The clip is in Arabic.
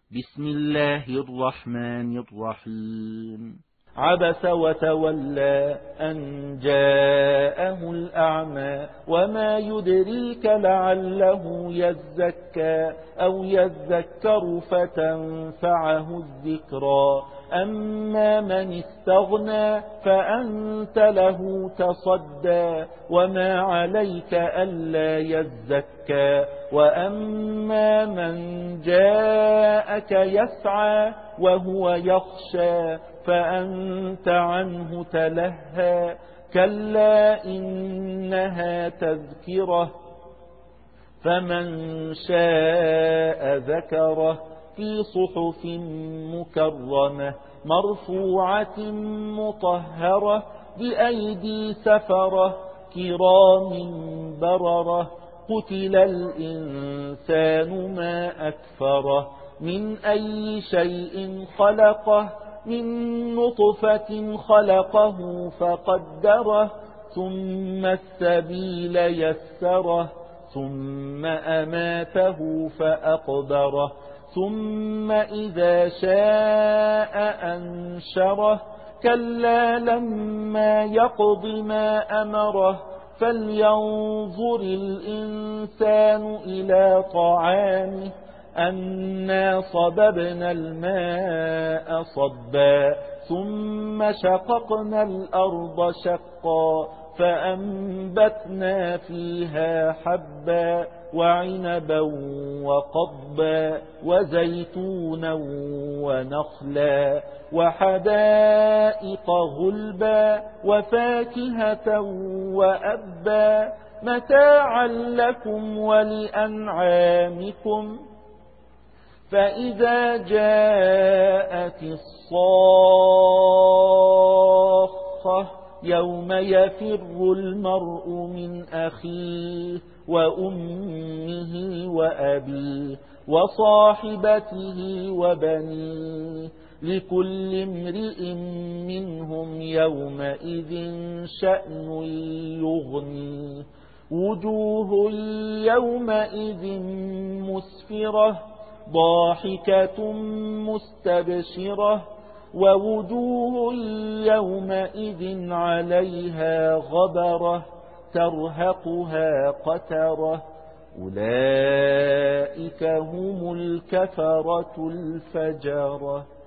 بسم الله الرحمن الرحيم. عبس وتولى أن جاءه الأعمى وما يدريك لعله يزكى أو يذكر فتنفعه الذكرى أما من استغنى فأنت له تصدى وما عليك ألا يزكى وأما من جاءك يسعى وهو يخشى فأنت عنه تلهى كلا إنها تذكرة فمن شاء ذكره في صحف مكرمة مرفوعة مطهرة بأيدي سفرة كرام بررة قتل الإنسان ما أكفره من أي شيء خلقه من نطفة خلقه فقدره ثم السبيل يسره ثم أماته فأقبره ثم إذا شاء أنشره كلا لما يقض ما أمره فلينظر الإنسان إلى طعامه أنا صببنا الماء صبا ثم شققنا الأرض شقا فأنبتنا فيها حبا وعنبا وقضبا وزيتونا ونخلا وحدائق غلبا وفاكهة وأبا متاعا لكم ولأنعامكم فإذا جاءت الصاخة يوم يفر المرء من أخيه وأمه وأبيه وصاحبته وبنيه لكل امرئ منهم يومئذ شأن يغنيه وجوه يومئذ مسفرة ضاحكة مستبشرة ووجوه يومئذ عليها غبرة ترهقها قترة أولئك هم الكفرة الفجرة.